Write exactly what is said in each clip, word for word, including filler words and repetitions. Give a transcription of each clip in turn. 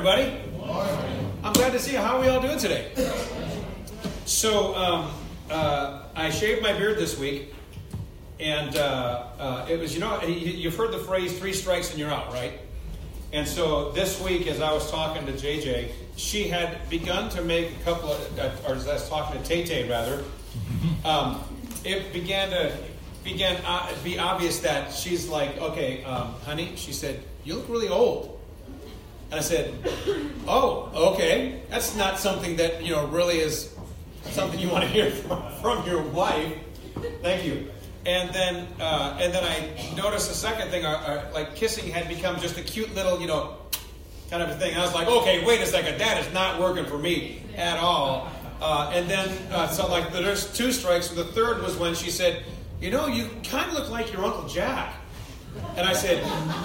everybody. Good morning. I'm glad to see you. How are we all doing today? So, um, uh, I shaved my beard this week, and uh, uh, it was, you know, you've heard the phrase, three strikes and you're out, right? And so this week, as I was talking to J J, she had begun to make a couple of, or as I was talking to Tay Tay, rather, um, it began to began uh, be obvious that she's like, okay, um, honey, she said, you look really old. And I said, oh, okay. That's not something that, you know, really is something you want to hear from, from your wife. Thank you. And then uh, and then I noticed the second thing, our, our, like kissing had become just a cute little, you know, kind of a thing. I was like, okay, wait a second. That is not working for me at all. Uh, and then, uh, so like there's two strikes. The third was when she said, you know, you kind of look like your Uncle Jack. And I said,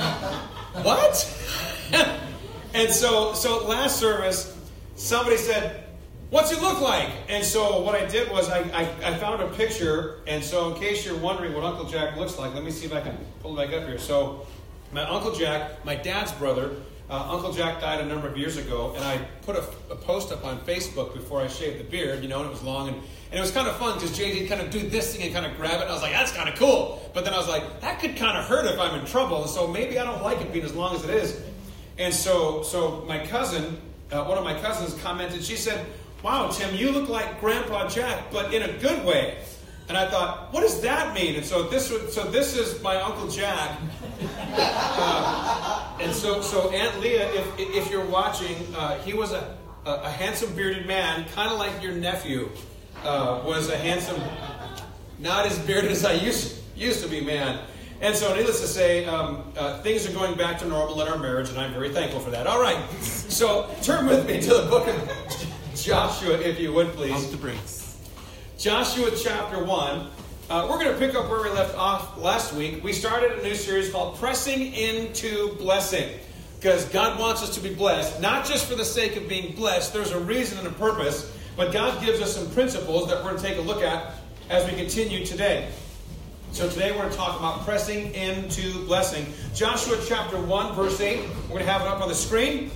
what? And so, so last service, somebody said, what's he look like? And so what I did was I, I, I found a picture. And so in case you're wondering what Uncle Jack looks like, let me see if I can pull it back up here. So my Uncle Jack, my dad's brother, uh, Uncle Jack died a number of years ago. And I put a, a post up on Facebook before I shaved the beard, you know, and it was long. And, and it was kind of fun because J J kind of do this thing and kind of grab it. And I was like, that's kind of cool. But then I was like, that could kind of hurt if I'm in trouble. So maybe I don't like it being as long as it is. And so, so my cousin, uh, one of my cousins commented, she said, wow, Tim, you look like Grandpa Jack, but in a good way. And I thought, what does that mean? And so this was, so this is my Uncle Jack. Uh, and so, so Aunt Leah, if if you're watching, uh, he was a, a, a handsome bearded man, kind of like your nephew uh, was a handsome, not as bearded as I used, used to be, man. And so, needless to say, um, uh, things are going back to normal in our marriage, and I'm very thankful for that. All right, so turn with me to the book of Joshua, if you would, please. Pump the brakes. Joshua chapter one. Uh, we're going to pick up where we left off last week. We started a new series called Pressing Into Blessing, because God wants us to be blessed, not just for the sake of being blessed. There's a reason and a purpose, but God gives us some principles that we're going to take a look at as we continue today. So today we're going to talk about pressing into blessing. Joshua chapter one, verse eight. We're going to have it up on the screen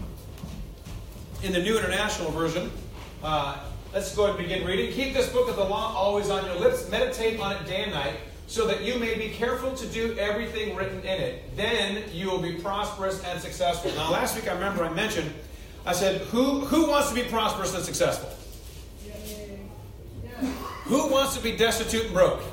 in the New International Version. Uh, let's go ahead and begin reading. Keep this book of the law always on your lips. Meditate on it day and night, so that you may be careful to do everything written in it. Then you will be prosperous and successful. Now, last week I remember I mentioned, I said, who, who wants to be prosperous and successful? Yeah. Who wants to be destitute and broke?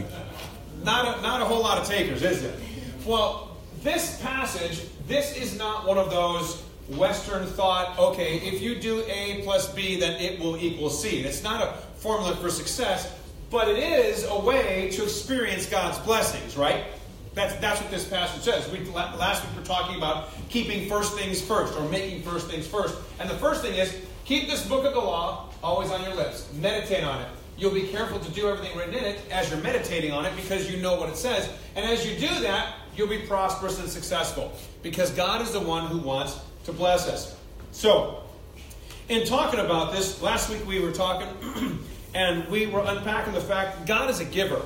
Not a, not a whole lot of takers, is it? Well, this passage, this is not one of those Western thought, okay, if you do A plus B, then it will equal C. It's not a formula for success, but it is a way to experience God's blessings, right? That's that's what this passage says. We, last week we were talking about keeping first things first, or making first things first. And the first thing is, keep this book of the law always on your lips. Meditate on it. You'll be careful to do everything written in it as you're meditating on it, because you know what it says. And as you do that, you'll be prosperous and successful, because God is the one who wants to bless us. So, in talking about this, last week we were talking and we were unpacking the fact that God is a giver.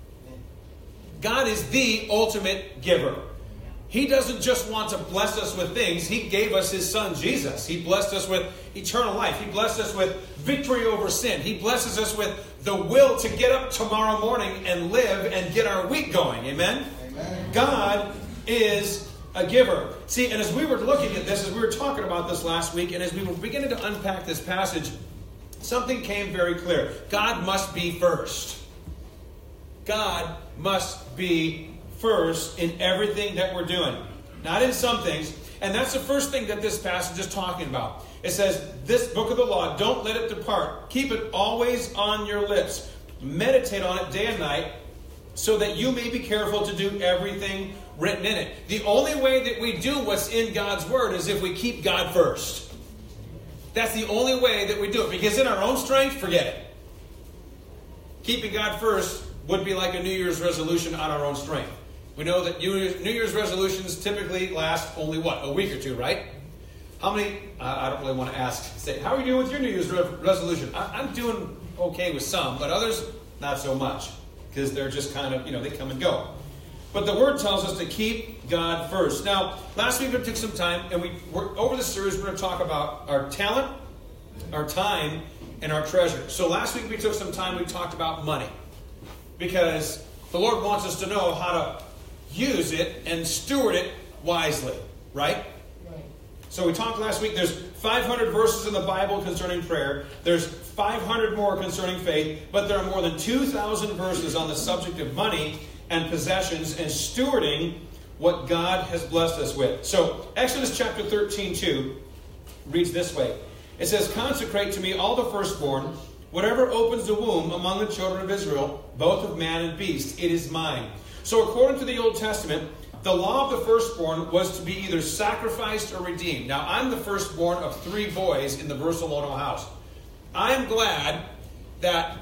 God is the ultimate giver. He doesn't just want to bless us with things. He gave us His Son, Jesus. He blessed us with eternal life. He blessed us with victory over sin. He blesses us with the will to get up tomorrow morning and live and get our week going. Amen? Amen. God is a giver. See, and as we were looking at this, as we were talking about this last week, and as we were beginning to unpack this passage, something came very clear. God must be first. God must be first in everything that we're doing. Not in some things. And that's the first thing that this passage is talking about. It says, this book of the law, don't let it depart. Keep it always on your lips. Meditate on it day and night, so that you may be careful to do everything written in it. The only way that we do what's in God's Word is if we keep God first. That's the only way that we do it. Because in our own strength, forget it. Keeping God first would be like a New Year's resolution on our own strength. We know that New Year's resolutions typically last only, what, a week or two, right? How many, uh, I don't really want to ask, say, how are you doing with your New Year's re- resolution? I, I'm doing okay with some, but others, not so much. Because they're just kind of, you know, they come and go. But the Word tells us to keep God first. Now, last week we took some time, and we we're, over the series we're going to talk about our talent, our time, and our treasure. So last week we took some time, we talked about money. Because the Lord wants us to know how to use it and steward it wisely. Right? Right. So we talked last week, there's five hundred verses in the Bible concerning prayer. There's five hundred more concerning faith. But there are more than two thousand verses on the subject of money and possessions and stewarding what God has blessed us with. So Exodus chapter thirteen, two reads this way. It says, consecrate to me all the firstborn, whatever opens the womb among the children of Israel, both of man and beast, it is mine. So according to the Old Testament, the law of the firstborn was to be either sacrificed or redeemed. Now, I'm the firstborn of three boys in the Versalano house. I am glad that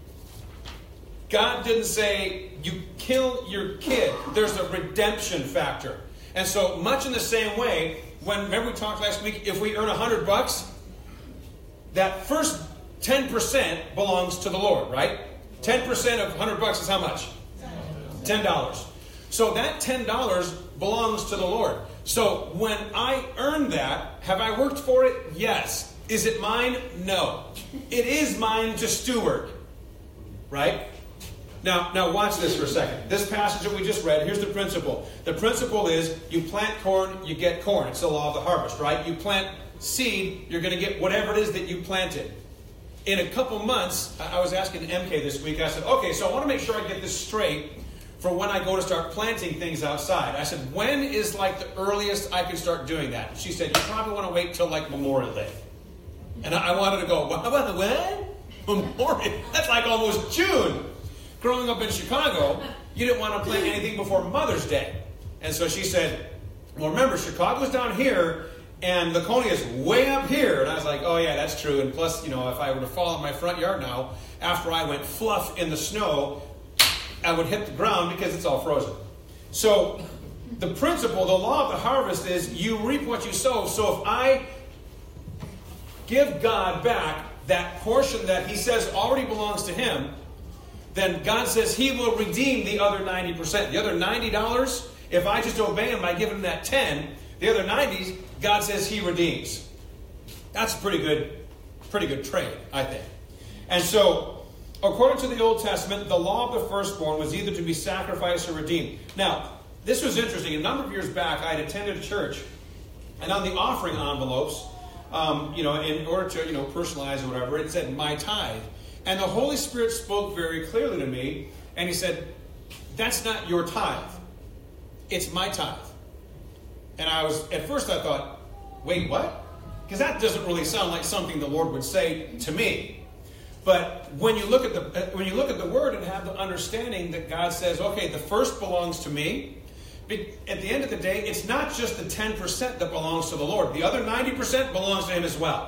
God didn't say, you kill your kid. There's a redemption factor. And so, much in the same way, when, remember we talked last week, if we earn a hundred bucks, that first ten percent belongs to the Lord, right? ten percent of a hundred bucks is how much? ten dollars. So that ten dollars belongs to the Lord. So when I earn that, have I worked for it? Yes. Is it mine? No. It is mine to steward. Right? Now, now watch this for a second. This passage that we just read, here's the principle. The principle is you plant corn, you get corn. It's the law of the harvest, right? You plant seed, you're going to get whatever it is that you planted. In a couple months, I was asking M K this week, I said, okay, so I want to make sure I get this straight for when I go to start planting things outside. I said, when is like the earliest I can start doing that? She said, you probably want to wait till like Memorial Day. And I wanted to go, what about the when? Memorial? That's like almost June. Growing up in Chicago, you didn't want to plant anything before Mother's Day. And so she said, well, remember, Chicago's down here, and Laconia is way up here. And I was like, oh, yeah, that's true. And plus, you know, if I were to fall in my front yard now, after I went fluff in the snow, I would hit the ground because it's all frozen. So the principle, the law of the harvest is you reap what you sow. So if I give God back that portion that he says already belongs to him, then God says he will redeem the other ninety percent. The other ninety dollars, if I just obey him by giving him that ten, the other ninety, God says he redeems. That's a pretty good, pretty good trade, I think. And so, according to the Old Testament, the law of the firstborn was either to be sacrificed or redeemed. Now, this was interesting. A number of years back, I had attended a church, and on the offering envelopes, um, you know, in order to, you know, personalize or whatever, it said, my tithe. And the Holy Spirit spoke very clearly to me, and he said, that's not your tithe. It's my tithe. And I was, at first I thought, wait, what? Because that doesn't really sound like something the Lord would say to me. But when you look at the when you look at the Word and have the understanding that God says, okay, the first belongs to me. At the end of the day, it's not just the ten percent that belongs to the Lord. The other ninety percent belongs to him as well.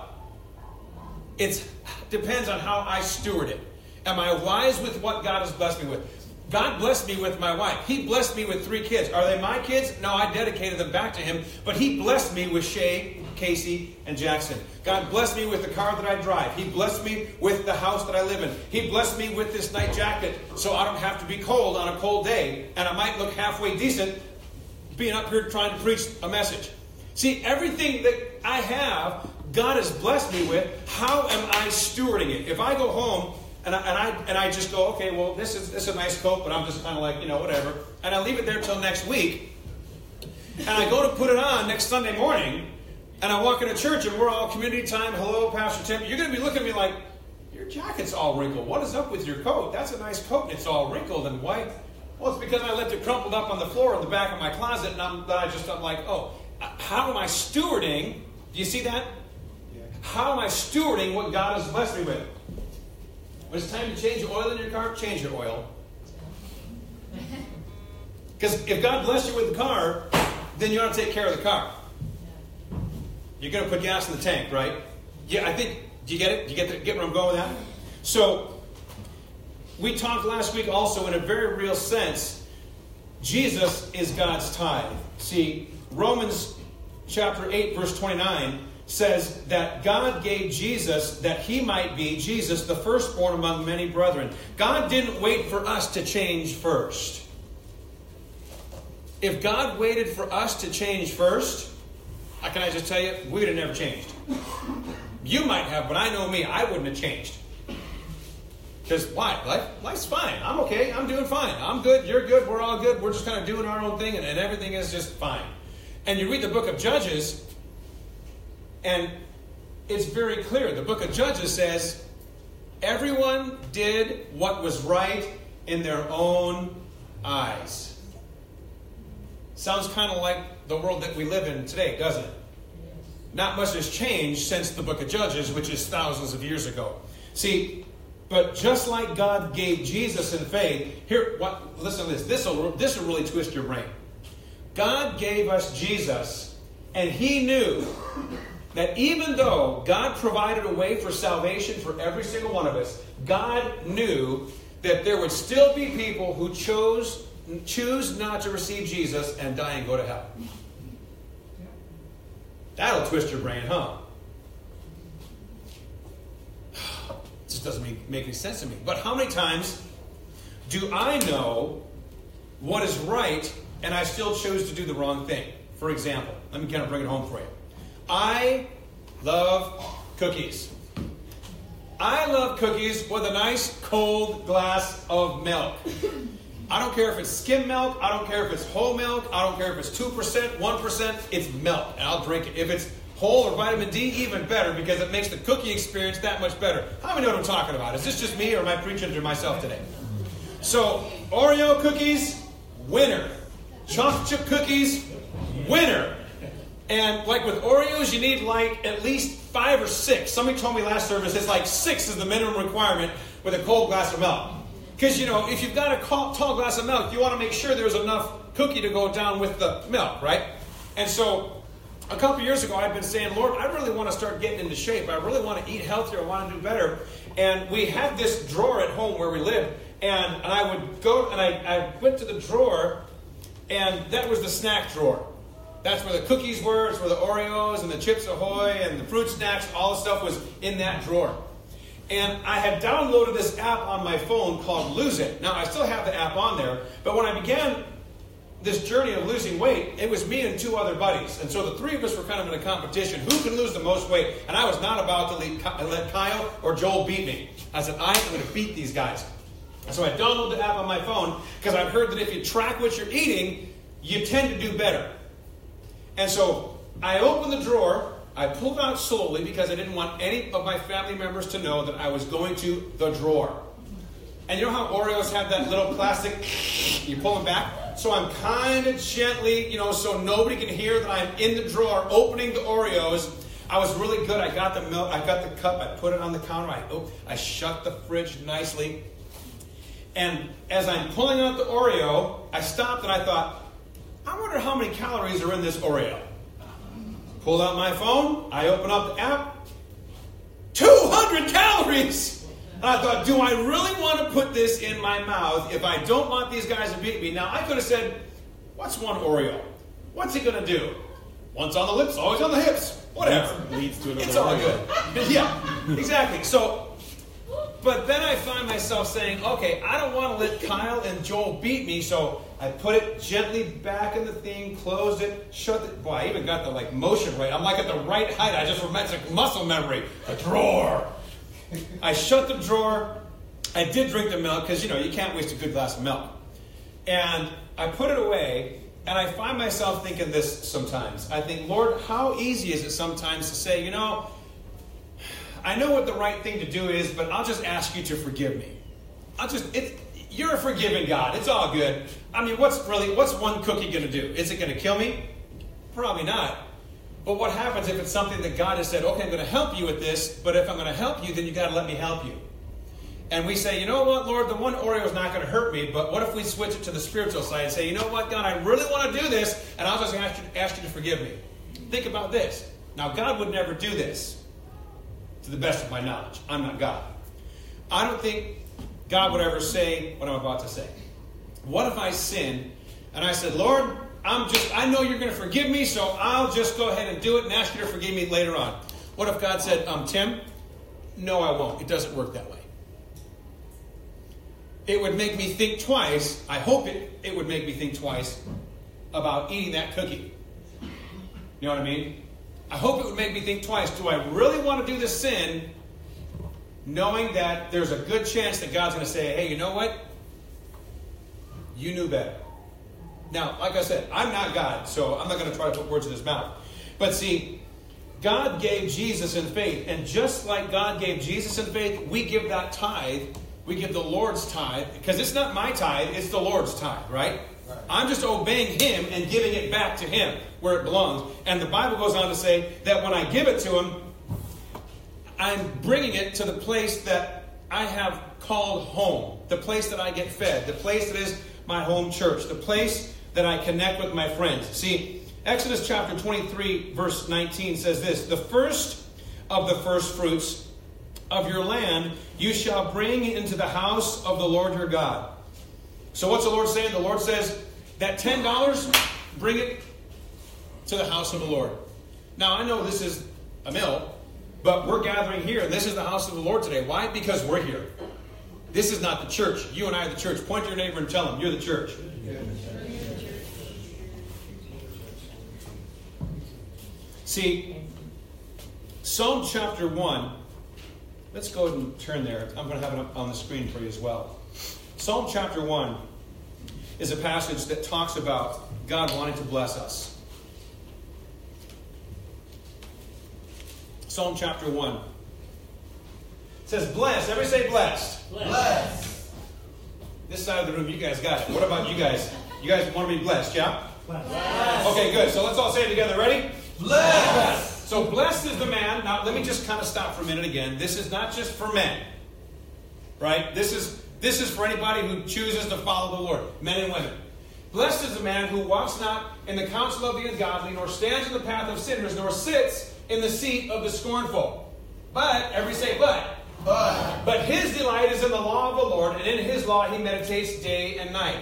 It depends on how I steward it. Am I wise with what God has blessed me with? God blessed me with my wife. He blessed me with three kids. Are they my kids? No, I dedicated them back to him. But he blessed me with Shay, Casey, and Jackson. God blessed me with the car that I drive. He blessed me with the house that I live in. He blessed me with this night jacket so I don't have to be cold on a cold day. And I might look halfway decent being up here trying to preach a message. See, everything that I have, God has blessed me with. How am I stewarding it? If I go home and I, and I and I just go, okay, well, this is this is a nice coat, but I'm just kind of like, you know, whatever. And I leave it there till next week. And I go to put it on next Sunday morning, and I walk into church, and we're all community time. Hello, Pastor Tim. You're going to be looking at me like, your jacket's all wrinkled. What is up with your coat? That's a nice coat, and it's all wrinkled and white. Well, it's because I left it crumpled up on the floor in the back of my closet, and I'm, I just, I'm like, oh, how am I stewarding? Do you see that? Yeah. How am I stewarding what God has blessed me with? When it's time to change the oil in your car, change your oil. Because if God blessed you with the car, then you ought to take care of the car. You're going to put gas in the tank, right? Yeah, I think, do you get it? Do you get, the, get where I'm going with that? So, we talked last week also in a very real sense, Jesus is God's tithe. See, Romans chapter eight, verse twenty-nine says that God gave Jesus that he might be, Jesus, the firstborn among many brethren. God didn't wait for us to change first. if God waited for us to change first, how can I just tell you, we would have never changed. You might have, but I know me, I wouldn't have changed. Because why? Life, life's fine. I'm okay. I'm doing fine. I'm good. You're good. We're all good. We're just kind of doing our own thing, and, and everything is just fine. And you read the book of Judges, and it's very clear. The book of Judges says, everyone did what was right in their own eyes. Sounds kind of like the world that we live in today, doesn't it? Not much has changed since the book of Judges, which is thousands of years ago. See, but just like God gave Jesus in faith, here, what? Listen to this. This will this will really twist your brain. God gave us Jesus, and He knew that even though God provided a way for salvation for every single one of us, God knew that there would still be people who chose choose not to receive Jesus and die and go to hell. That'll twist your brain, huh? It just doesn't make, make any sense to me. But how many times do I know what is right and I still choose to do the wrong thing? For example, let me kind of bring it home for you. I love cookies. I love cookies with a nice cold glass of milk. I don't care if it's skim milk. I don't care if it's whole milk. I don't care if it's two percent, one percent. It's milk, and I'll drink it. If it's whole or vitamin D, even better, because it makes the cookie experience that much better. How many know what I'm talking about? Is this just me, or am I preaching to myself today? So, Oreo cookies, winner. Chocolate chip cookies, winner. And like with Oreos, you need like at least five or six. Somebody told me last service it's like six is the minimum requirement with a cold glass of milk. Because, you know, if you've got a tall glass of milk, you want to make sure there's enough cookie to go down with the milk, right? And so a couple years ago, I've been saying, Lord, I really want to start getting into shape. I really want to eat healthier. I want to do better. And we had this drawer at home where we lived. And, and I would go, and I, I went to the drawer, and that was the snack drawer. That's where the cookies were. It's where the Oreos and the Chips Ahoy and the fruit snacks, all the stuff was in that drawer. And I had downloaded this app on my phone called Lose It. Now, I still have the app on there, but when I began this journey of losing weight, it was me and two other buddies. And so the three of us were kind of in a competition. Who can lose the most weight? And I was not about to let Kyle or Joel beat me. I said, I am going to beat these guys. And so I downloaded the app on my phone because I've heard that if you track what you're eating, you tend to do better. And so I opened the drawer. I pulled out slowly because I didn't want any of my family members to know that I was going to the drawer. And you know how Oreos have that little plastic, you pull them back? So I'm kind of gently, you know, so nobody can hear that I'm in the drawer opening the Oreos. I was really good. I got the milk, I got the cup, I put it on the counter, I, oh, I shut the fridge nicely. And as I'm pulling out the Oreo, I stopped and I thought, I wonder how many calories are in this Oreo. Pulled out my phone, I open up the app, two hundred calories! And I thought, do I really want to put this in my mouth if I don't want these guys to beat me? Now, I could have said, what's one Oreo? What's he going to do? Once on the lips, always on the hips. Whatever. Leads to another It's all Oreo. good. Yeah, exactly. So, but then I find myself saying, okay, I don't want to let Kyle and Joel beat me, so I put it gently back in the thing, closed it, shut it. Boy, I even got the like motion right. I'm like at the right height. I just remember, it's like muscle memory. A drawer. I shut the drawer. I did drink the milk because, you know, you can't waste a good glass of milk. And I put it away, and I find myself thinking this sometimes. I think, Lord, how easy is it sometimes to say, you know, I know what the right thing to do is, but I'll just ask you to forgive me. I'll just, it, you're a forgiving God. It's all good. I mean, what's really, what's one cookie going to do? Is it going to kill me? Probably not. But what happens if it's something that God has said, okay, I'm going to help you with this, but if I'm going to help you, then you got to let me help you. And we say, you know what, Lord, the one Oreo is not going to hurt me, but what if we switch it to the spiritual side and say, you know what, God, I really want to do this, and I'll just ask you, ask you to forgive me. Think about this. Now, God would never do this, to the best of my knowledge. I'm not God. I don't think God would ever say what I'm about to say. What if I sin, and I said, Lord, I'm just, I know you're going to forgive me, so I'll just go ahead and do it and ask you to forgive me later on. What if God said, um, Tim, no, I won't. It doesn't work that way. It would make me think twice. I hope it, it would make me think twice about eating that cookie. You know what I mean? I hope it would make me think twice. Do I really want to do this sin, knowing that there's a good chance that God's going to say, hey, you know what? You knew better. Now, like I said, I'm not God, so I'm not going to try to put words in his mouth. But see, God gave Jesus in faith. And just like God gave Jesus in faith, we give that tithe. We give the Lord's tithe. Because it's not my tithe, it's the Lord's tithe, right? Right. I'm just obeying him and giving it back to him where it belongs. And the Bible goes on to say that when I give it to him, I'm bringing it to the place that I have called home. The place that I get fed. The place that is my home church. The place that I connect with my friends. See, Exodus chapter twenty-three, verse nineteen says this: the first of the first fruits of your land you shall bring into the house of the Lord your God. So what's the Lord saying? The Lord says that ten dollars, bring it to the house of the Lord. Now, I know this is a mill, but we're gathering here, and this is the house of the Lord today. Why? Because we're here. This is not the church. You and I are the church. Point to your neighbor and tell him, you're the church. See, Psalm chapter one, let's go ahead and turn there. I'm going to have it up on the screen for you as well. Psalm chapter one is a passage that talks about God wanting to bless us. Psalm chapter one. It says, blessed. Everybody say blessed. Blessed. Blessed. This side of the room, you guys got it. What about you guys? You guys want to be blessed, yeah? Blessed. Okay, good. So let's all say it together. Ready? Blessed. Blessed. So blessed is the man. Now, let me just kind of stop for a minute again. This is not just for men. Right? This is this is for anybody who chooses to follow the Lord. Men and women. Blessed is the man who walks not in the counsel of the ungodly, nor stands in the path of sinners, nor sits in the seat of the scornful. But, everybody say but. But. But his delight is in the law of the Lord, and in his law he meditates day and night.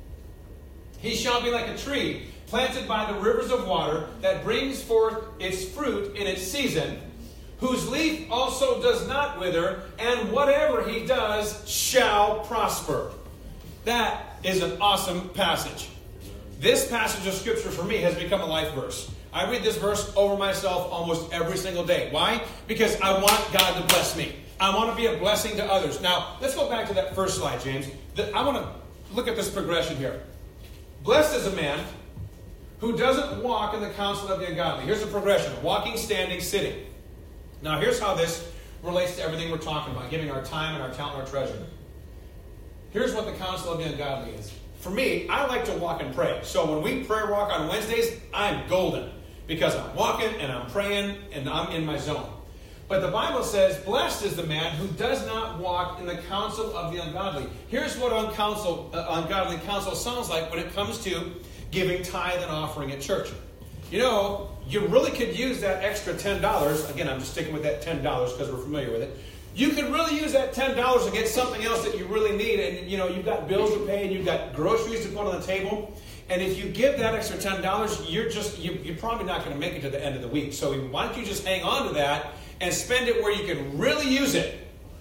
He shall be like a tree planted by the rivers of water, that brings forth its fruit in its season, whose leaf also does not wither, and whatever he does shall prosper. That is an awesome passage. This passage of Scripture for me has become a life verse. I read this verse over myself almost every single day. Why? Because I want God to bless me. I want to be a blessing to others. Now, let's go back to that first slide, James. I want to look at this progression here. Blessed is a man who doesn't walk in the counsel of the ungodly. Here's the progression. Walking, standing, sitting. Now, here's how this relates to everything we're talking about, giving our time and our talent and our treasure. Here's what the counsel of the ungodly is. For me, I like to walk and pray. So when we prayer walk on Wednesdays, I'm golden. Because I'm walking and I'm praying and I'm in my zone. But the Bible says, blessed is the man who does not walk in the counsel of the ungodly. Here's what uncounsel, uh, ungodly counsel sounds like when it comes to giving tithe and offering at church. You know, you really could use that extra ten dollars. Again, I'm just sticking with that ten dollars because we're familiar with it. You could really use that ten dollars to get something else that you really need. And, you know, you've got bills to pay and you've got groceries to put on the table. And if you give that extra ten dollars, you're just, you, you're probably not going to make it to the end of the week. So why don't you just hang on to that and spend it where you can really use it?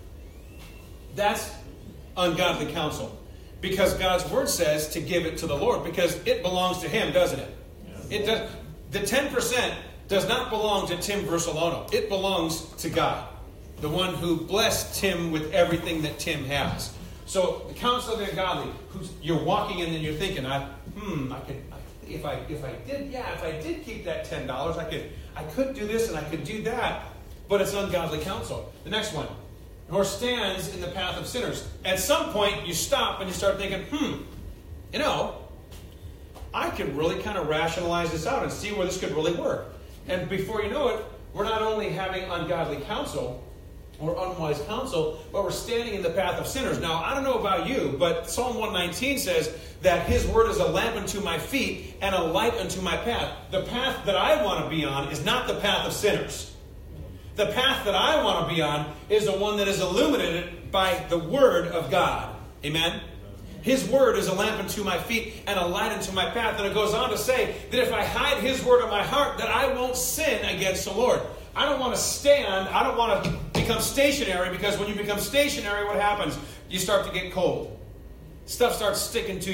That's ungodly counsel. Because God's word says to give it to the Lord. Because it belongs to him, doesn't it? Yeah. It does. The ten percent does not belong to Tim Versalono. It belongs to God. The one who blessed Tim with everything that Tim has. So the counsel of the ungodly, who's, you're walking in and you're thinking, I, hmm, I could, I, if I, if I did, yeah, if I did keep that ten dollars, I could, I could do this and I could do that. But it's ungodly counsel. The next one, nor stands in the path of sinners. At some point, you stop and you start thinking, hmm, you know, I could really kind of rationalize this out and see where this could really work. And before you know it, we're not only having ungodly counsel or unwise counsel, but we're standing in the path of sinners. Now, I don't know about you, but Psalm one nineteen says that his word is a lamp unto my feet and a light unto my path. The path that I want to be on is not the path of sinners. The path that I want to be on is the one that is illuminated by the word of God. Amen? His word is a lamp unto my feet and a light unto my path. And it goes on to say that if I hide his word in my heart, that I won't sin against the Lord. I don't want to stand. I don't want to become stationary, because when you become stationary, what happens? You start to get cold. Stuff starts sticking to you.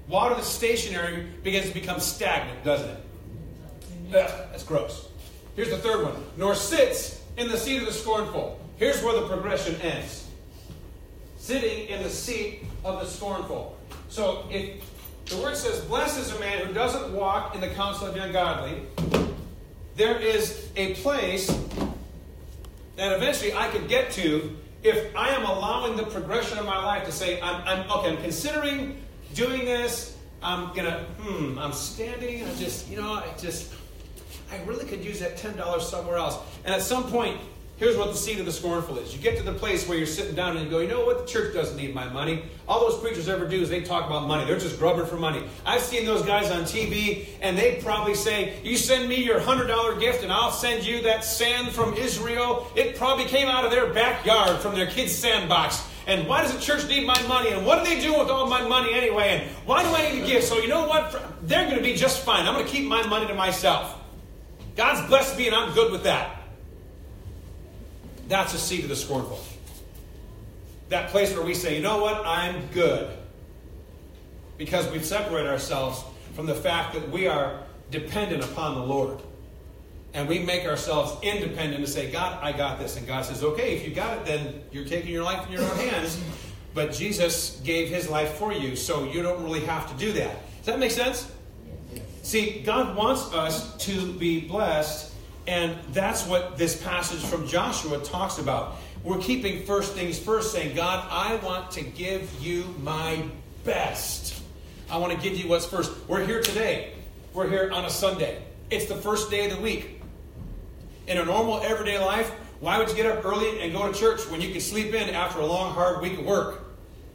Water that's stationary begins to become stagnant, doesn't it? Ugh, that's gross. Here's the third one. Nor sits in the seat of the scornful. Here's where the progression ends. Sitting in the seat of the scornful. So if the word says, blessed is a man who doesn't walk in the counsel of the ungodly, there is a place that eventually I could get to if I am allowing the progression of my life to say, I'm, I'm okay, I'm considering doing this. I'm gonna, hmm, I'm standing, I just, you know, I just, I really could use that ten dollars somewhere else. And at some point, here's what the seat of the scornful is. You get to the place where you're sitting down and you go, you know what? The church doesn't need my money. All those preachers ever do is they talk about money. They're just grubbing for money. I've seen those guys on T V, and they probably say, you send me your one hundred dollars gift, and I'll send you that sand from Israel. It probably came out of their backyard from their kid's sandbox. And why does the church need my money? And what do they do with all my money anyway? And why do I need to give? So you know what? They're going to be just fine. I'm going to keep my money to myself. God's blessed me, and I'm good with that. That's the seat of the scornful. That place where we say, you know what, I'm good. Because we've separated ourselves from the fact that we are dependent upon the Lord. And we make ourselves independent to say, God, I got this. And God says, okay, if you got it, then you're taking your life in your own hands. But Jesus gave his life for you, so you don't really have to do that. Does that make sense? See, God wants us to be blessed, and that's what this passage from Joshua talks about. We're keeping first things first, saying, God, I want to give you my best. I want to give you what's first. We're here today. We're here on a Sunday. It's the first day of the week. In a normal, everyday life, why would you get up early and go to church when you can sleep in after a long, hard week of work?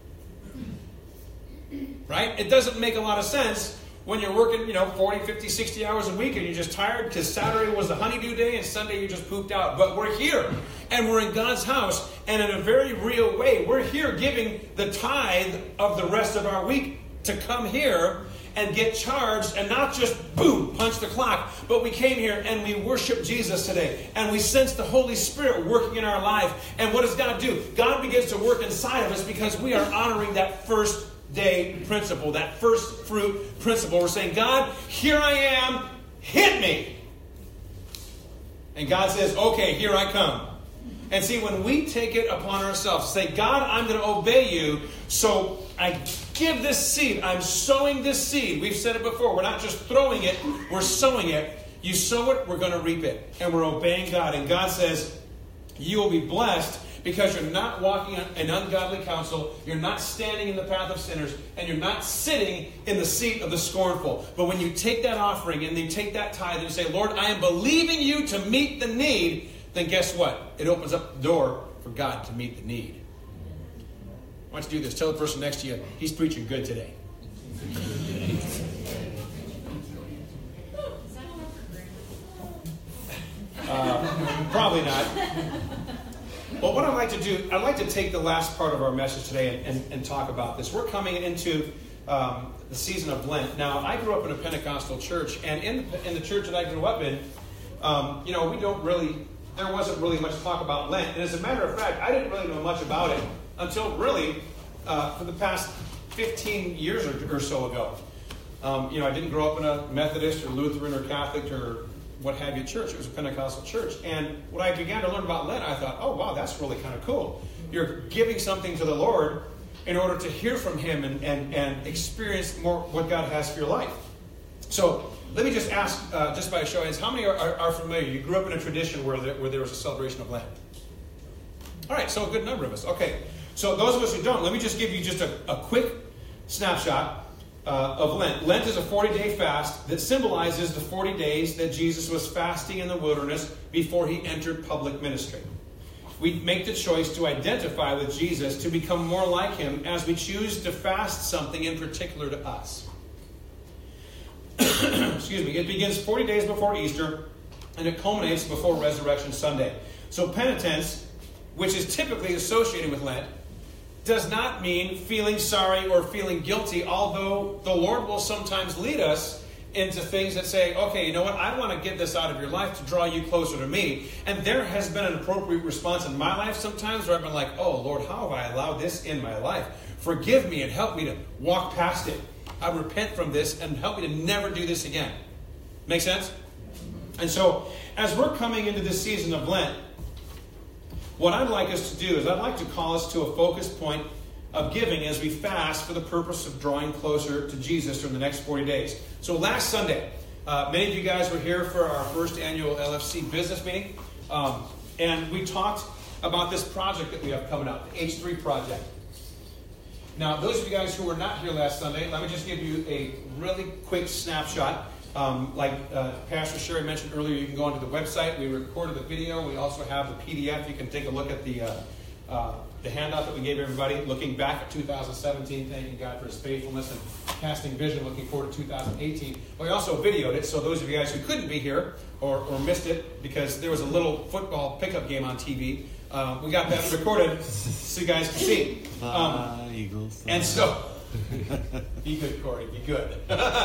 Right? It doesn't make a lot of sense when you're working, you know, forty, fifty, sixty hours a week and you're just tired because Saturday was the honeydew day and Sunday you just pooped out. But we're here and we're in God's house, and in a very real way, we're here giving the tithe of the rest of our week to come here and get charged and not just, boom, punch the clock. But we came here and we worship Jesus today. And we sense the Holy Spirit working in our life. And what does God do? God begins to work inside of us because we are honoring that first day principle, that first fruit principle. We're saying, God, here I am, hit me. And God says, okay, here I come. And see, when we take it upon ourselves, say, God, I'm going to obey you, so I give this seed. I'm sowing this seed. We've said it before. We're not just throwing it, we're sowing it. You sow it, we're going to reap it. And we're obeying God. And God says, you will be blessed because you're not walking in ungodly counsel, you're not standing in the path of sinners, and you're not sitting in the seat of the scornful. But when you take that offering and you take that tithe and you say, Lord, I am believing you to meet the need, then guess what? It opens up the door for God to meet the need. Why don't you do this? Tell the person next to you, he's preaching good today. Uh, probably not. But what I'd like to do, I'd like to take the last part of our message today and, and, and talk about this. We're coming into um, the season of Lent. Now, I grew up in a Pentecostal church, and in the, in the church that I grew up in, um, you know, we don't really, there wasn't really much talk about Lent. And as a matter of fact, I didn't really know much about it until really uh, for the past fifteen years or, or so ago. Um, you know, I didn't grow up in a Methodist or Lutheran or Catholic or what have you church. It was a Pentecostal church. And when I began to learn about Lent, I thought, oh, wow, that's really kind of cool. You're giving something to the Lord in order to hear from him and, and, and experience more what God has for your life. So let me just ask, uh, just by a show of hands, how many are, are, are familiar? You grew up in a tradition where there, where there was a celebration of Lent. All right, so a good number of us. Okay, so those of us who don't, let me just give you just a, a quick snapshot Uh, of Lent. Lent is a forty-day fast that symbolizes the forty days that Jesus was fasting in the wilderness before he entered public ministry. We make the choice to identify with Jesus, to become more like him as we choose to fast something in particular to us. Excuse me. It begins forty days before Easter and it culminates before Resurrection Sunday. So penitence, which is typically associated with Lent, does not mean feeling sorry or feeling guilty, although the Lord will sometimes lead us into things that say, okay, you know what, I want to get this out of your life to draw you closer to me. And there has been an appropriate response in my life sometimes where I've been like, oh, Lord, how have I allowed this in my life? Forgive me and help me to walk past it. I would repent from this and help me to never do this again. Make sense? And so, as we're coming into this season of Lent, what I'd like us to do is I'd like to call us to a focus point of giving as we fast for the purpose of drawing closer to Jesus during the next forty days. So last Sunday, uh, many of you guys were here for our first annual L F C business meeting. Um, and we talked about this project that we have coming up, the H three project. Now, those of you guys who were not here last Sunday, let me just give you a really quick snapshot. Um, like uh, Pastor Sherry mentioned earlier, you can go onto the website. We recorded the video. We also have the P D F. You can take a look at the uh, uh, the handout that we gave everybody, looking back at two thousand seventeen, thanking God for His faithfulness, and casting vision, looking forward to two thousand eighteen. We also videoed it, so those of you guys who couldn't be here or, or missed it because there was a little football pickup game on T V, uh, we got that recorded so you guys can see. Um, Eagles. and so, be good, Corey, be good.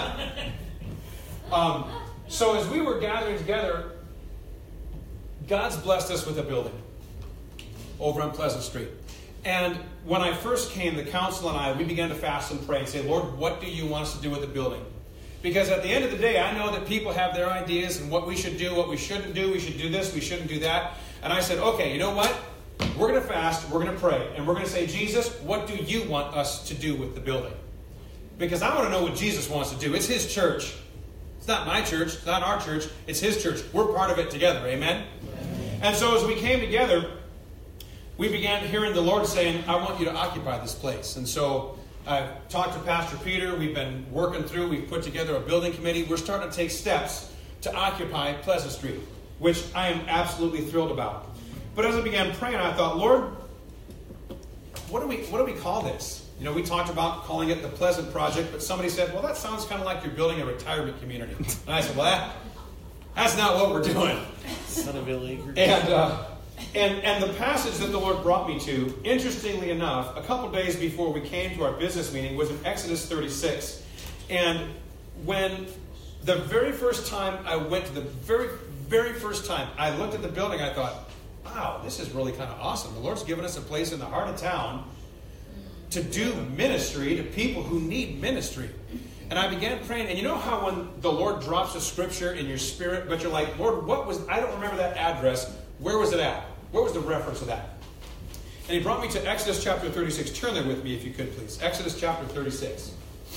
Um, so as we were gathering together, God's blessed us with a building over on Pleasant Street. And when I first came, the council and I, we began to fast and pray and say, Lord, what do you want us to do with the building? Because at the end of the day, I know that people have their ideas and what we should do, what we shouldn't do. We should do this, we shouldn't do that. And I said, okay, you know what? We're going to fast, we're going to pray, and we're going to say, Jesus, what do you want us to do with the building? Because I want to know what Jesus wants to do. It's His church. It's not my church. It's not our church. It's His church. We're part of it together. Amen? Amen? And so as we came together, we began hearing the Lord saying, I want you to occupy this place. And so I talked to Pastor Peter. We've been working through. We've put together a building committee. We're starting to take steps to occupy Pleasant Street, which I am absolutely thrilled about. But as I began praying, I thought, Lord, what do we what do we call this? You know, we talked about calling it the Pleasant Project, but somebody said, well, that sounds kind of like you're building a retirement community. And I said, well, that, that's not what we're doing. Sunnyvale Acres. And, uh, and, and the passage that the Lord brought me to, interestingly enough, a couple days before we came to our business meeting, was in Exodus thirty-six. And when the very first time I went to the very, very first time I looked at the building, I thought, wow, this is really kind of awesome. The Lord's given us a place in the heart of town to do ministry to people who need ministry. And I began praying, and you know how when the Lord drops a scripture in your spirit, but you're like, Lord, what was, I don't remember that address. Where was it at? Where was the reference of that? And He brought me to Exodus chapter thirty-six. Turn there with me if you could, please. Exodus chapter thirty-six.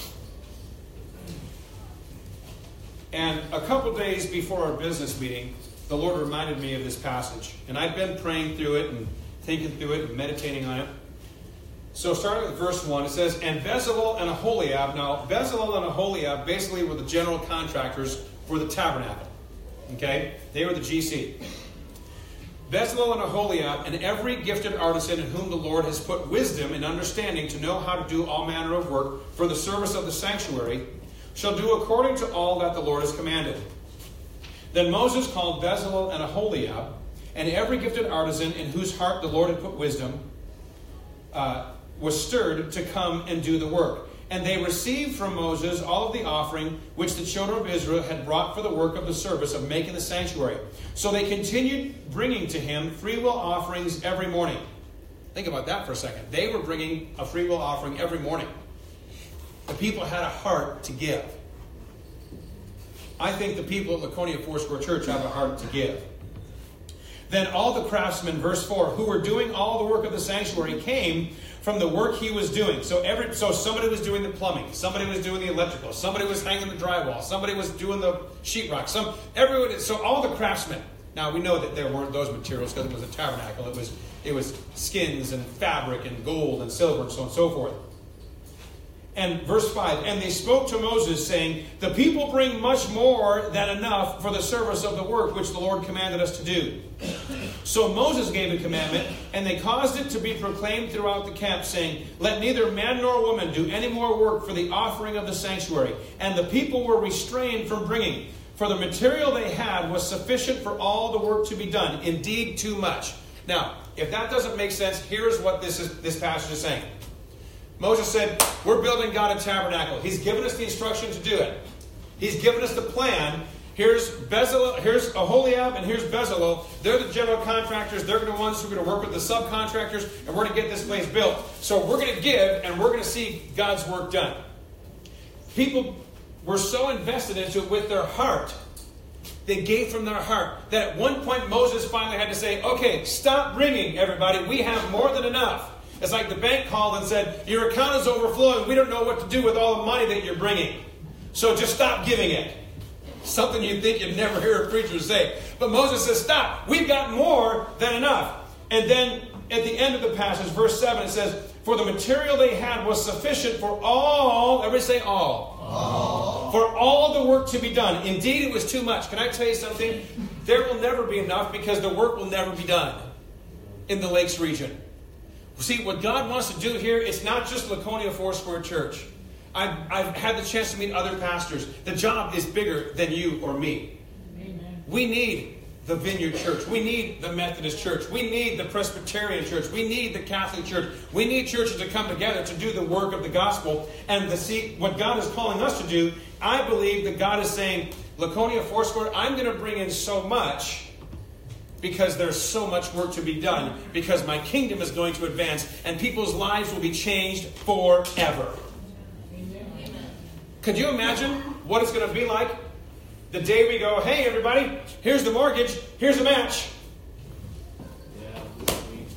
And a couple days before our business meeting, the Lord reminded me of this passage. And I'd been praying through it and thinking through it and meditating on it. So starting with verse one, it says, and Bezalel and Aholiab. Now, Bezalel and Aholiab basically were the general contractors for the tabernacle. Okay? They were the G C. Bezalel and Aholiab and every gifted artisan in whom the Lord has put wisdom and understanding to know how to do all manner of work for the service of the sanctuary shall do according to all that the Lord has commanded. Then Moses called Bezalel and Aholiab and every gifted artisan in whose heart the Lord had put wisdom, uh, was stirred to come and do the work. And they received from Moses all of the offering which the children of Israel had brought for the work of the service of making the sanctuary. So they continued bringing to him freewill offerings every morning. Think about that for a second. They were bringing a freewill offering every morning. The people had a heart to give. I think the people at Laconia Foursquare Church have a heart to give. Then all the craftsmen, verse four, who were doing all the work of the sanctuary came from the work he was doing. So every so somebody was doing the plumbing, somebody was doing the electrical, somebody was hanging the drywall, somebody was doing the sheetrock. Some everyone. So all the craftsmen. Now we know that there weren't those materials because it was a tabernacle. It was it was skins and fabric and gold and silver and so on and so forth. And verse five, and they spoke to Moses, saying, the people bring much more than enough for the service of the work which the Lord commanded us to do. So Moses gave a commandment, and they caused it to be proclaimed throughout the camp, saying, let neither man nor woman do any more work for the offering of the sanctuary. And the people were restrained from bringing, for the material they had was sufficient for all the work to be done, indeed too much. Now, if that doesn't make sense, here's what this is, this passage is saying. Moses said, we're building God a tabernacle. He's given us the instruction to do it. He's given us the plan. Here's Bezalel, here's Aholiab, and here's Bezalel. They're the general contractors. They're the ones who are going to work with the subcontractors, and we're going to get this place built. So we're going to give, and we're going to see God's work done. People were so invested into it with their heart. They gave from their heart. That at one point Moses finally had to say, okay, stop bringing, everybody. We have more than enough. It's like the bank called and said, your account is overflowing. We don't know what to do with all the money that you're bringing. So just stop giving it. Something you'd think you'd never hear a preacher say. But Moses says, stop. We've got more than enough. And then at the end of the passage, verse seven, it says, for the material they had was sufficient for all, everybody say all. All. For all the work to be done. Indeed, it was too much. Can I tell you something? There will never be enough because the work will never be done in the Lakes region. See, what God wants to do here, it's not just Laconia Foursquare Church. I've, I've had the chance to meet other pastors. The job is bigger than you or me. Amen. We need the Vineyard Church. We need the Methodist Church. We need the Presbyterian Church. We need the Catholic Church. We need churches to come together to do the work of the gospel. And to see what God is calling us to do, I believe that God is saying, Laconia Foursquare, I'm going to bring in so much because there's so much work to be done. Because my kingdom is going to advance and people's lives will be changed forever. Amen. Could you imagine what it's going to be like the day we go, hey, everybody, here's the mortgage, here's the match. Yeah.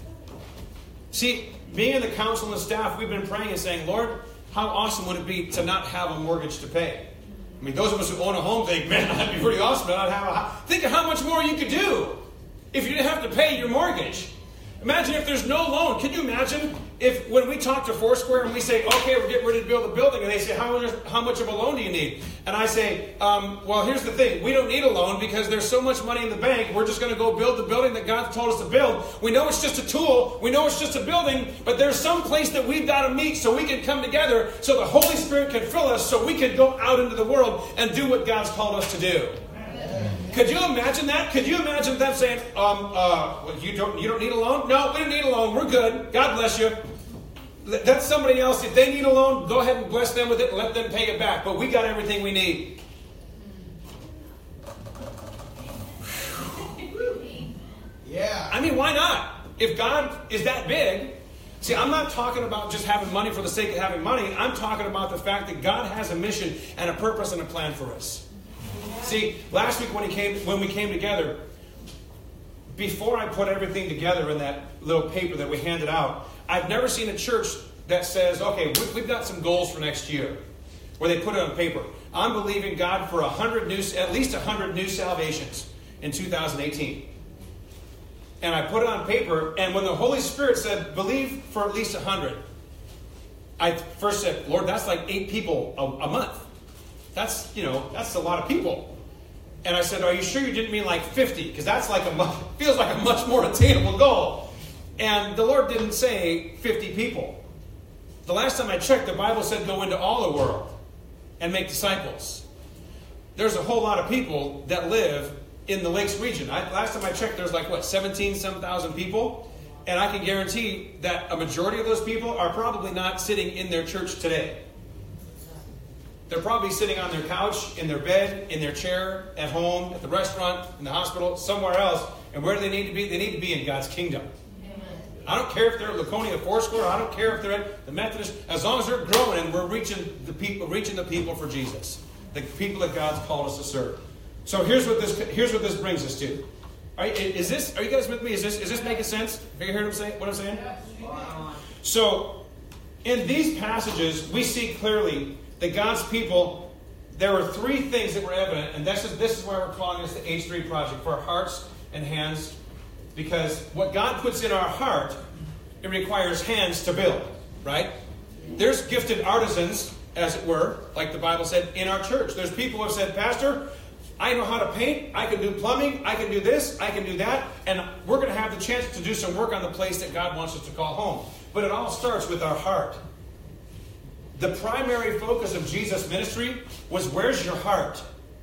See, being in the council and staff, we've been praying and saying, Lord, how awesome would it be to not have a mortgage to pay? I mean, those of us who own a home think, man, that'd be pretty awesome. I'd have a, think of how much more you could do if you didn't have to pay your mortgage. Imagine if there's no loan. Can you imagine if when we talk to Foursquare and we say, okay, we're getting ready to build a building, and they say, how much, how much of a loan do you need? And I say, um, well, here's the thing. We don't need a loan because there's so much money in the bank. We're just going to go build the building that God told us to build. We know it's just a tool. We know it's just a building, but there's some place that we've got to meet so we can come together so the Holy Spirit can fill us so we can go out into the world and do what God's called us to do. Could you imagine that? Could you imagine them saying, um, uh, well, you don't, you don't need a loan? No, we don't need a loan. We're good. God bless you. That's somebody else. If they need a loan, go ahead and bless them with it and let them pay it back. But we got everything we need. Yeah. I mean, why not? If God is that big. See, I'm not talking about just having money for the sake of having money. I'm talking about the fact that God has a mission and a purpose and a plan for us. See, last week when he came, when we came together, before I put everything together in that little paper that we handed out, I've never seen a church that says, okay, we've got some goals for next year, where they put it on paper. I'm believing God for a hundred new, at least a hundred new salvations in two thousand eighteen. And I put it on paper, and when the Holy Spirit said, believe for at least a hundred, I first said, Lord, that's like eight people a, a month. That's, you know, that's a lot of people. And I said, are you sure you didn't mean like fifty? Because that's like a much, feels like a much more attainable goal. And the Lord didn't say fifty people. The last time I checked, the Bible said go into all the world and make disciples. There's a whole lot of people that live in the Lakes region. I, last time I checked, there's like, what, seventeen some thousand people? And I can guarantee that a majority of those people are probably not sitting in their church today. They're probably sitting on their couch, in their bed, in their chair, at home, at the restaurant, in the hospital, somewhere else. And where do they need to be? They need to be in God's kingdom. Amen. I don't care if they're at Laconia Foursquare. I don't care if they're at the Methodist. As long as they're growing and we're reaching the people, reaching the people for Jesus, the people that God's called us to serve. So here's what this here's what this brings us to. Are, is this? Are you guys with me? Is this is this making sense? Have you heard him say what I'm saying? So in these passages, we see clearly that God's people, there were three things that were evident, and this is, this is why we're calling this the H three Project, for our hearts and hands, because what God puts in our heart, it requires hands to build, right? There's gifted artisans, as it were, like the Bible said, in our church. There's people who have said, Pastor, I know how to paint, I can do plumbing, I can do this, I can do that, and we're going to have the chance to do some work on the place that God wants us to call home. But it all starts with our heart. The primary focus of Jesus' ministry was, where's your heart?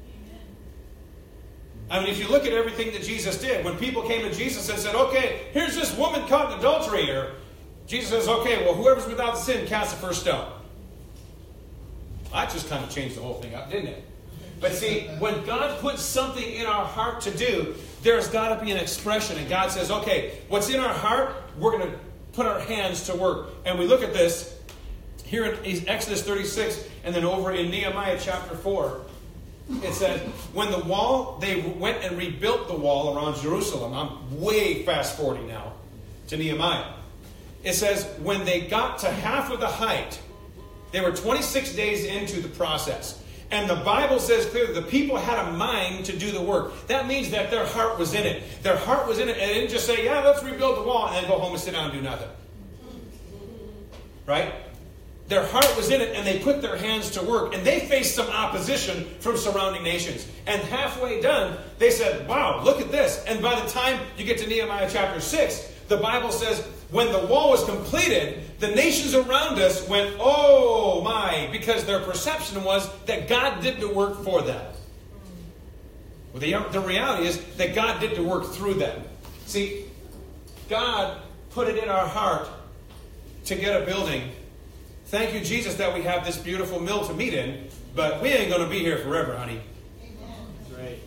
I mean, if you look at everything that Jesus did, when people came to Jesus and said, okay, here's this woman caught in adultery here. Jesus says, okay, well, whoever's without sin, cast the first stone. That just kind of changed the whole thing up, didn't it? But see, when God puts something in our heart to do, there's got to be an expression. And God says, okay, what's in our heart, we're going to put our hands to work. And we look at this. here in Exodus thirty-six, and then over in Nehemiah chapter four, it says, when the wall, they went and rebuilt the wall around Jerusalem. I'm way fast forwarding now to Nehemiah. It says, when they got to half of the height, they were twenty-six days into the process. And the Bible says clearly the people had a mind to do the work. That means that their heart was in it. Their heart was in it, and they didn't just say, yeah, let's rebuild the wall, and then go home and sit down and do nothing. Right? Their heart was in it, and they put their hands to work. And they faced some opposition from surrounding nations. And halfway done, they said, wow, look at this. And by the time you get to Nehemiah chapter six, the Bible says, when the wall was completed, the nations around us went, oh my, because their perception was that God did the work for them. Well, the, the reality is that God did the work through them. See, God put it in our heart to get a building. Thank you, Jesus, that we have this beautiful mill to meet in, but we ain't going to be here forever, honey. That's right.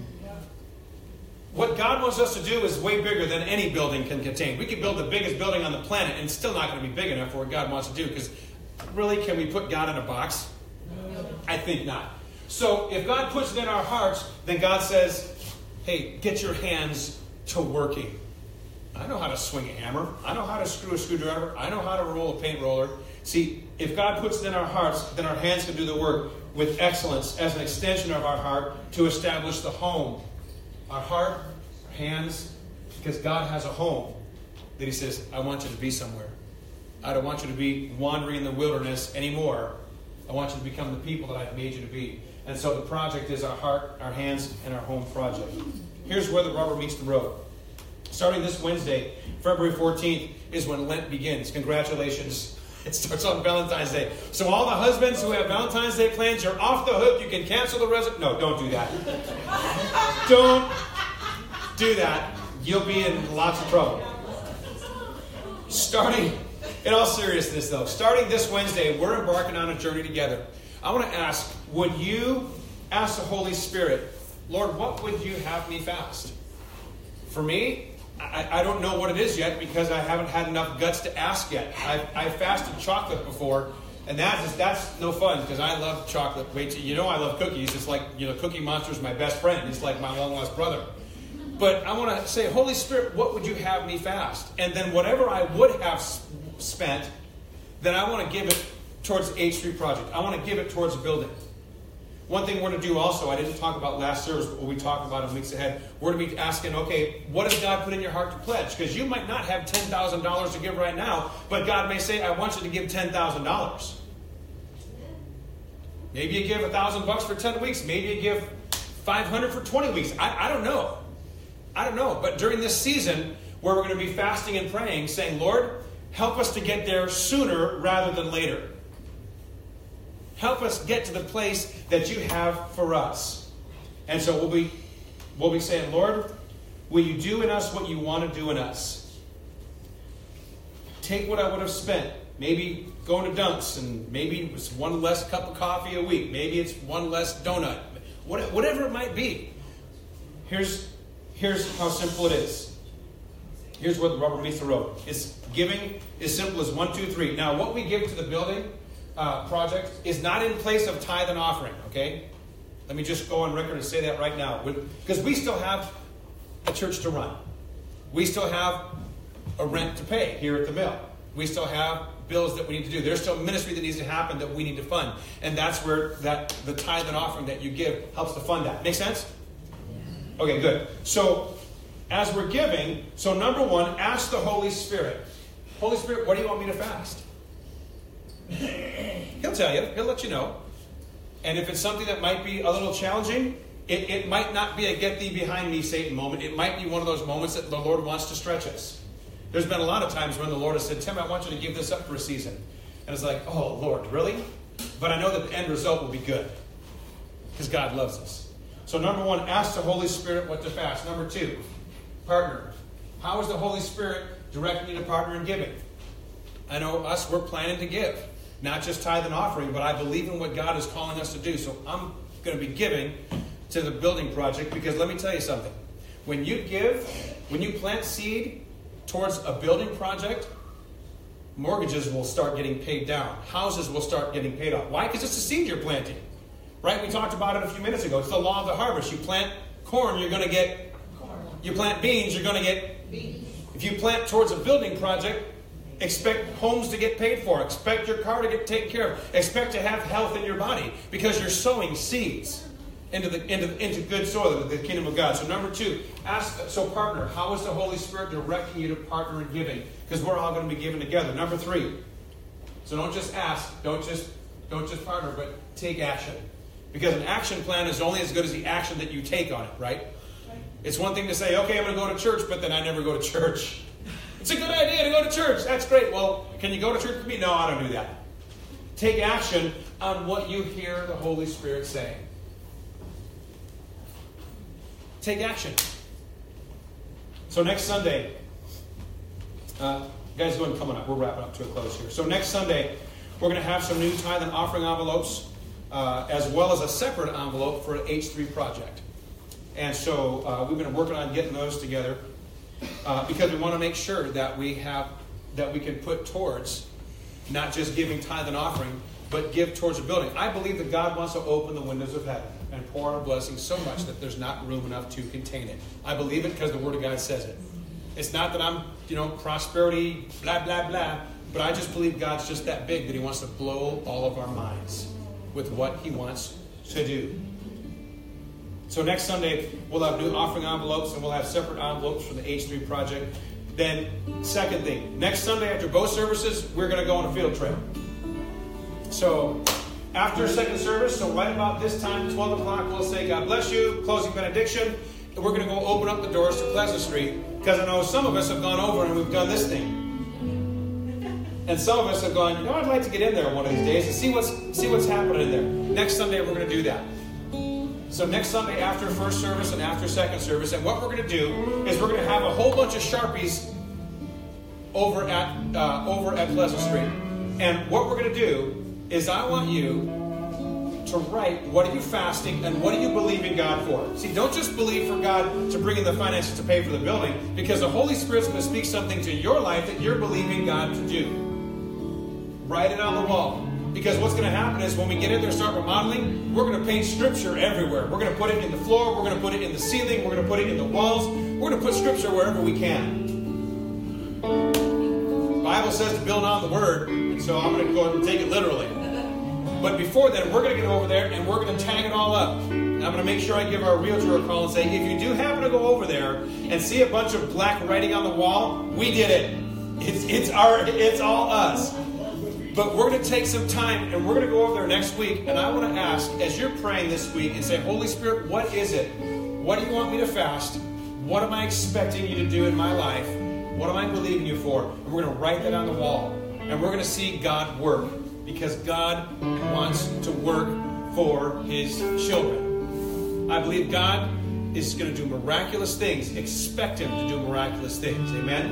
What God wants us to do is way bigger than any building can contain. We could build the biggest building on the planet and it's still not going to be big enough for what God wants to do. Because really, can we put God in a box? No. I think not. So if God puts it in our hearts, then God says, hey, get your hands to working. I know how to swing a hammer. I know how to screw a screwdriver. I know how to roll a paint roller. See, if God puts it in our hearts, then our hands can do the work with excellence as an extension of our heart to establish the home. Our heart, our hands, because God has a home that He says, I want you to be somewhere. I don't want you to be wandering in the wilderness anymore. I want you to become the people that I've made you to be. And so the project is our heart, our hands, and our home project. Here's where the rubber meets the road. Starting this Wednesday, February fourteenth, is when Lent begins. Congratulations. It starts on Valentine's Day. So all the husbands who have Valentine's Day plans, you're off the hook. You can cancel the reservation. No, don't do that. Don't do that. You'll be in lots of trouble. Starting, in all seriousness though, starting this Wednesday, we're embarking on a journey together. I want to ask, would you ask the Holy Spirit, Lord, what would you have me fast? For me, I, I don't know what it is yet because I haven't had enough guts to ask yet. I've, I've fasted chocolate before, and that's that's no fun because I love chocolate. Wait, till, you know I love cookies. It's like, you know, Cookie Monster's my best friend. It's like my long lost brother. But I want to say, Holy Spirit, what would you have me fast? And then whatever I would have spent, then I want to give it towards the H Street Project. I want to give it towards a building. One thing we're going to do also, I didn't talk about last service, but what we talk about in weeks ahead, we're going to be asking, okay, what does God put in your heart to pledge? Because you might not have ten thousand dollars to give right now, but God may say, I want you to give ten thousand dollars. Maybe you give one thousand bucks for ten weeks. Maybe you give five hundred for twenty weeks. I, I don't know. I don't know. But during this season, where we're going to be fasting and praying, saying, Lord, help us to get there sooner rather than later. Help us get to the place that you have for us. And so we'll be, we'll be saying, Lord, will you do in us what you want to do in us? Take what I would have spent. Maybe going to Dunks, and maybe it's one less cup of coffee a week. Maybe it's one less donut. Whatever it might be. Here's, here's how simple it is. Here's where the rubber meets the road. It's giving as simple as one, two, three. Now, what we give to the building Uh, project is not in place of tithe and offering, okay? Let me just go on record and say that right now. Because we still have a church to run. We still have a rent to pay here at the mill. We still have bills that we need to do. There's still ministry that needs to happen that we need to fund. And that's where that the tithe and offering that you give helps to fund that. Make sense? Okay, good. So, as we're giving, so number one, ask the Holy Spirit. Holy Spirit, what do you want me to fast? He'll tell you. He'll let you know. And if it's something that might be a little challenging, it, it might not be a get thee behind me, Satan moment. It might be one of those moments that the Lord wants to stretch us. There's been a lot of times when the Lord has said, Tim, I want you to give this up for a season. And it's like, oh, Lord, really? But I know that the end result will be good. Because God loves us. So number one, ask the Holy Spirit what to fast. Number two, partner. How is the Holy Spirit directing you to partner in giving? I know us, we're planning to give. Not just tithe and offering, but I believe in what God is calling us to do. So I'm going to be giving to the building project because let me tell you something. When you give, when you plant seed towards a building project, mortgages will start getting paid down. Houses will start getting paid off. Why? Because it's a seed you're planting. Right? We talked about it a few minutes ago. It's the law of the harvest. You plant corn, you're going to get corn. You plant beans, you're going to get beans. If you plant towards a building project, expect homes to get paid for. Expect your car to get taken care of. Expect to have health in your body because you're sowing seeds into the into, into good soil of the kingdom of God. So number two, ask. So partner, how is the Holy Spirit directing you to partner in giving? Because we're all going to be giving together. Number three, so don't just ask, don't just don't just partner, but take action. Because an action plan is only as good as the action that you take on it, right? It's one thing to say, okay, I'm going to go to church, but then I never go to church. It's a good idea to go to church. That's great. Well, can you go to church with me? No, I don't do that. Take action on what you hear the Holy Spirit saying. Take action. So next Sunday, uh, guys, go ahead and come on up. We're wrapping up to a close here. So next Sunday, we're going to have some new tithe and offering envelopes, uh, as well as a separate envelope for an H three project. And so uh, we've been working on getting those together uh, because we want to make sure that we have that we can put towards not just giving tithe and offering, but give towards a building. I believe that God wants to open the windows of heaven and pour out a blessing so much that there's not room enough to contain it. I believe it because the Word of God says it. It's not that I'm, you know, prosperity, blah, blah, blah, but I just believe God's just that big that He wants to blow all of our minds with what He wants to do. So next Sunday, we'll have new offering envelopes and we'll have separate envelopes for the H three project. Then, second thing, next Sunday after both services, we're going to go on a field trip. So, after second service, so right about this time, twelve o'clock, we'll say, God bless you, closing benediction. And we're going to go open up the doors to Pleasant Street. Because I know some of us have gone over and we've done this thing. And some of us have gone, you know, I'd like to get in there one of these days and see what's, see what's happening in there. Next Sunday, we're going to do that. So next Sunday after first service and after second service, and what we're going to do is we're going to have a whole bunch of Sharpies over at uh, over at Pleasant Street. And what we're going to do is I want you to write what are you fasting and what do you believe in God for. See, don't just believe for God to bring in the finances to pay for the building, because the Holy Spirit's going to speak something to your life that you're believing God to do. Write it on the wall. Because what's going to happen is when we get in there and start remodeling, we're going to paint Scripture everywhere. We're going to put it in the floor. We're going to put it in the ceiling. We're going to put it in the walls. We're going to put Scripture wherever we can. The Bible says to build on the Word, and so I'm going to go ahead and take it literally. But before then, we're going to get over there and we're going to tag it all up. And I'm going to make sure I give our realtor a call and say, if you do happen to go over there and see a bunch of black writing on the wall, we did it. It's, it's, our, it's all us. But we're going to take some time and we're going to go over there next week. And I want to ask, as you're praying this week, and say, Holy Spirit, what is it? What do you want me to fast? What am I expecting you to do in my life? What am I believing you for? And we're going to write that on the wall. And we're going to see God work. Because God wants to work for His children. I believe God is going to do miraculous things. Expect Him to do miraculous things.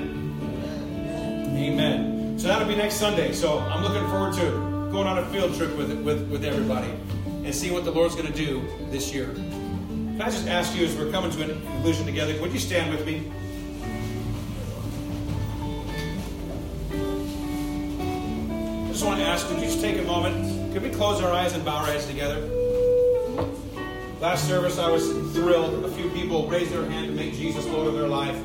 Amen? Amen. So that'll be next Sunday. So I'm looking forward to going on a field trip with with, with everybody and seeing what the Lord's going to do this year. Can I just ask you, as we're coming to a conclusion together, would you stand with me? I just want to ask, would you just take a moment? Could we close our eyes and bow our heads together? Last service, I was thrilled. A few people raised their hand to make Jesus Lord of their life.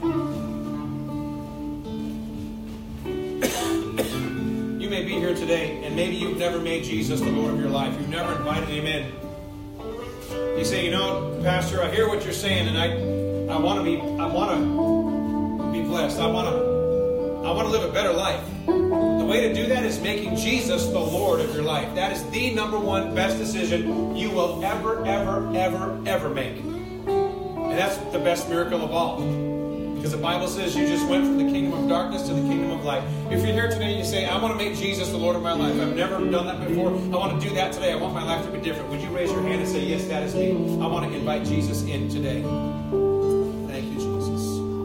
You may be here today, and maybe you've never made Jesus the Lord of your life. You've never invited Him in. You say, you know, Pastor, I hear what you're saying, and I, I want to be, I want to be blessed. I want to, I want to live a better life. The way to do that is making Jesus the Lord of your life. That is the number one best decision you will ever, ever, ever, ever make. And that's the best miracle of all. Because the Bible says you just went from the kingdom of darkness to the kingdom of light. If you're here today and you say, I want to make Jesus the Lord of my life. I've never done that before. I want to do that today. I want my life to be different. Would you raise your hand and say, yes, that is me. I want to invite Jesus in today. Thank you, Jesus.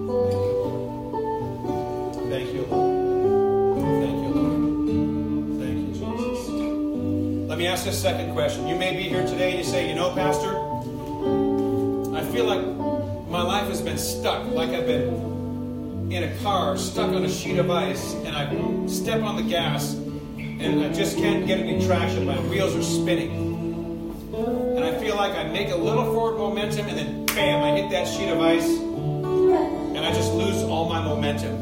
Thank you. Thank you, Lord. Thank you, Lord. Thank you, Jesus. Let me ask this second question. You may be here today and you say, you know, Pastor, I feel like my life has been stuck, like I've been in a car stuck on a sheet of ice, and I step on the gas, and I just can't get any traction. My wheels are spinning. And I feel like I make a little forward momentum, and then bam, I hit that sheet of ice, and I just lose all my momentum.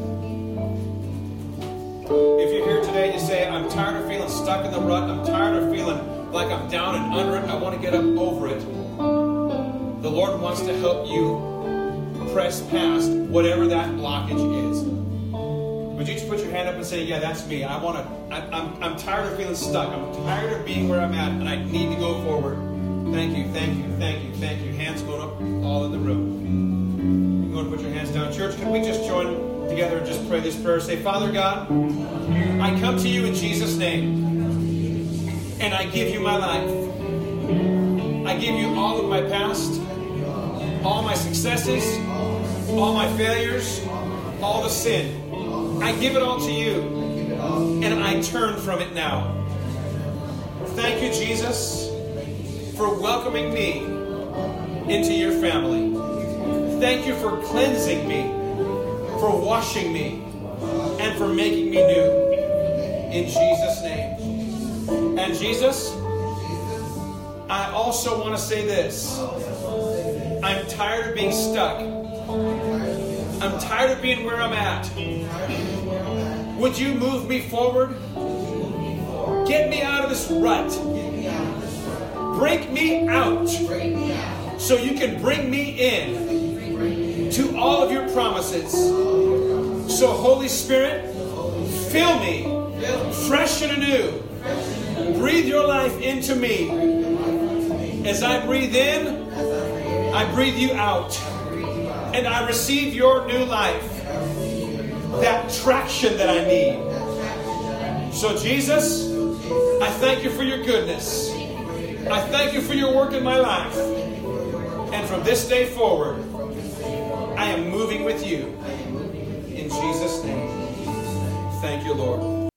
If you're here today and you say, I'm tired of feeling stuck in the rut, I'm tired of feeling like I'm down and under it, I want to get up over it, the Lord wants to help you press past whatever that blockage is. Would you just put your hand up and say, yeah, that's me. I want to, I, I'm, I'm tired of feeling stuck. I'm tired of being where I'm at, and I need to go forward. Thank you, thank you, thank you, thank you. Hands going up all in the room. You go and put your hands down. Church, can we just join together and just pray this prayer? Say, Father God, I come to you in Jesus' name, and I give you my life. I give you all of my past, all my successes, all my failures, all the sin. I give it all to you, and I turn from it now. Thank you, Jesus, for welcoming me into your family. Thank you for cleansing me, for washing me, and for making me new. In Jesus' name. And Jesus, I also want to say this. I'm tired of being stuck. I'm tired of being where I'm at. Would you move me forward? Get me out of this rut. Break me out so you can bring me in to all of your promises. So Holy Spirit, fill me fresh and anew. Breathe your life into me. As I breathe in, I breathe you out. And I receive your new life. That traction that I need. So Jesus, I thank you for your goodness. I thank you for your work in my life. And from this day forward, I am moving with you. In Jesus' name. Thank you, Lord.